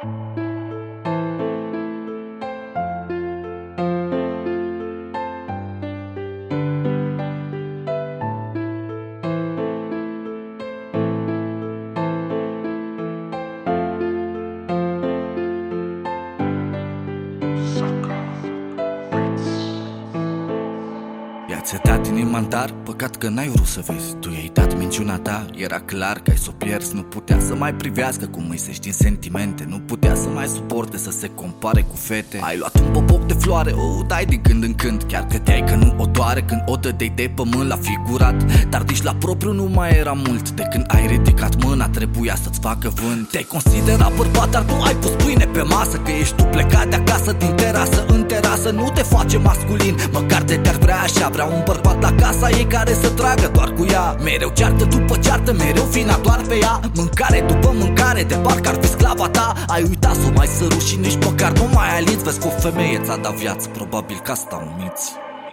Ți-a dat inima în dar, păcat că n-ai vrut să vezi. Tu i-ai dat minciuna ta, era clar că ai s-o pierzi. Nu putea să mai privească cum îi se știi sentimente. Nu putea să mai suporte să se compare cu fete. Ai luat un popoc de floare, o dai din când în când. Chiar credeai că nu o doare când o dădeai de pământ la figurat. Dar nici la propriu nu mai era mult. De când ai ridicat mâna trebuia să-ți facă vânt. Te-ai considerat bărbat, dar nu ai pus pâine pe masă. Că ești tu plecat de acasă din terasă în terasă. Nu te face masculin, măcar te-ar vrea așa. Vrea un bărbat la casa ei care să tragă doar cu ea. Mereu ceartă după ceartă, mereu vina doar pe ea. Mâncare după mâncare, de parcă ar fi sclava ta. Ai uitat să o mai săruși și nici măcar nu mai aliți. Vezi că o femeie ți-a dat viață, probabil că asta umiți.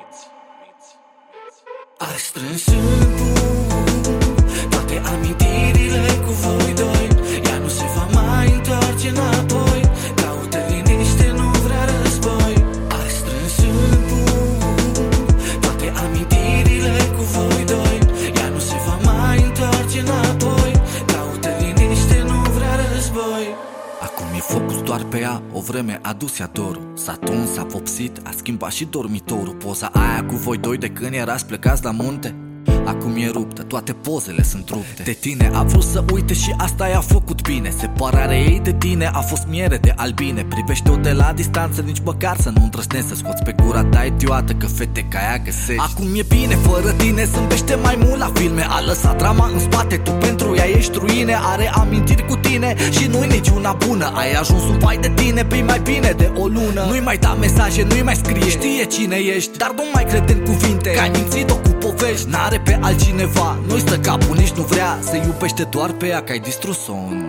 Ai strâns în pumn toate amintirile cu voi doi. Ea nu se va mai întoarce înapoi. Caută liniște, nu vrea război. Ai strâns în pumn toate amintirile cu voi doi. Ea nu se va mai întoarce înapoi. Caută liniște, nu vrea război. Acum e focus doar pe ea, o vreme a dus-ea dorul. S-a tuns, s-a vopsit, a schimbat și dormitorul. Poza aia cu voi doi de când erați plecați la munte acum e ruptă, toate pozele sunt rupte. De tine a vrut să uite și asta i-a făcut bine. Separarea ei de tine a fost miere de albine. Privește-o de la distanță, nici măcar să nu îndrăznești să scoți pe gura ta idiotă că fete ca ea găsești. Acum e bine, fără tine zâmbește mai mult la filme. A lăsat drama în spate, tu pentru ea ești ruine. Are amintiri cu tine și nu-i niciuna bună. Ai ajuns un vai de tine, pe mai bine de o lună. Nu-i mai da mesaje, nu-i mai scrie, știe cine ești, dar nu mai crede în cuvinte, că ai mințit-o cu povești. N-are pe altcineva, nu-i stă capul, nici nu vrea. Se iubește doar pe ea, că ai distrus-o în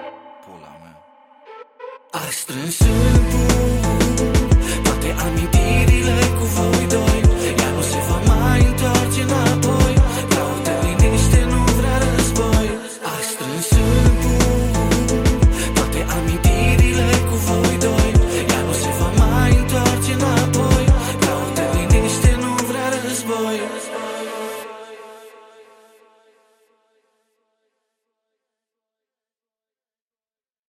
pula mea. Ai strâns în pumn toate amintiri